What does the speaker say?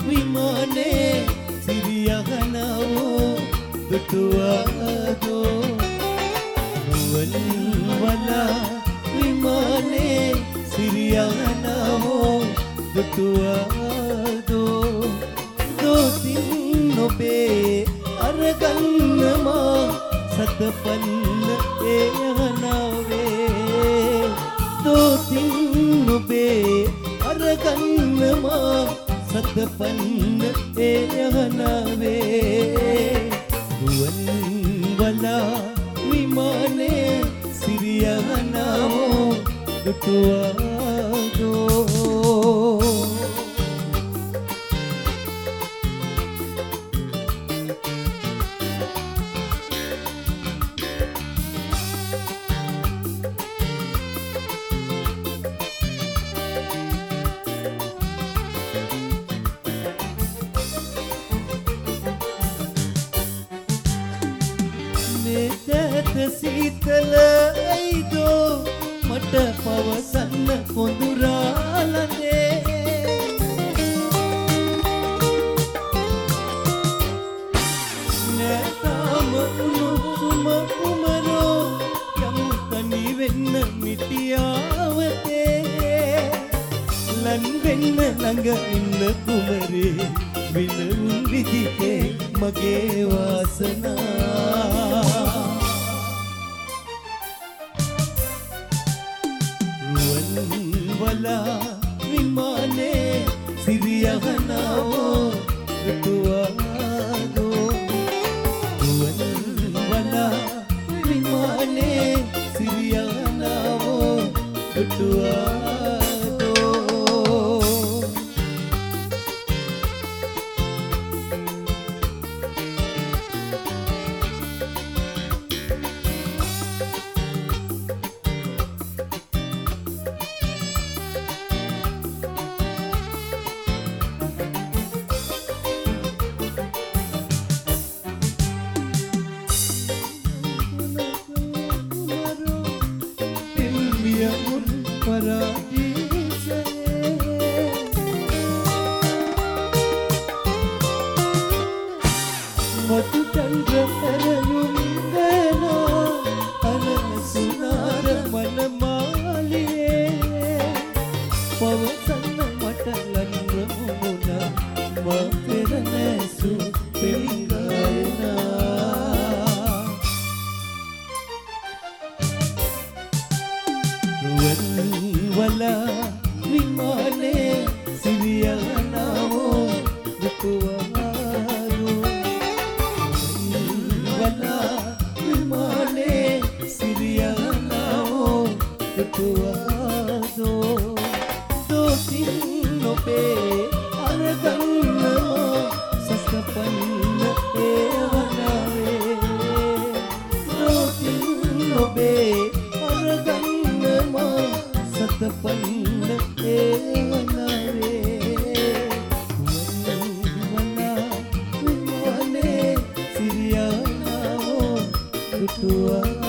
විමානේ සිරියහනවෝ දුටුවාදෝ නුවන් වලා විමානේ සිරියහනවෝ දුටුවාදෝ දෝතින් නොබේ අරගන්නමා සතපන්න ඒහනාවේ දෝතින් නොබේ අරගන්නමා සතපන්න ඒහනාවේ නුවන් වලා විමානේ සිරියහනවෝ දුටුවාදෝ සීතල ඇයිදෝ මට පවසන්න කොඳුරාලනේ නැතාම උණුසුම කුමරෝ යමු තනි වෙන්න මිටියාවතේ ලන් වෙන්න ළඟ ඉන්න කුමරේ විලුම් විදිහේ මගේ වාසනා වලා විමානේ සිරියහනවෝ දුටුවාදෝ නුවන් වලා විමානේ සිරියහනවෝ දුටුවාදෝ මතු චන්ද්‍ර ඇරයුම් ගනා අනන සුනාර මනමාලියේ පවසන්න මට ලන්න මුණා මා පෙර නැසු පෙන්ගායනා නුවන් වලා විමානේ සිරියහනවෝ දුටුවාදෝ විමානේ සිරියහනවෝ දුටුවාදෝ දෝතින් නොබේ අරගන්නමා සසපන්න ඒහනාවේ දෝතින් නොබේ අරගන්නමා සතපන්න ඒහනාවේ tua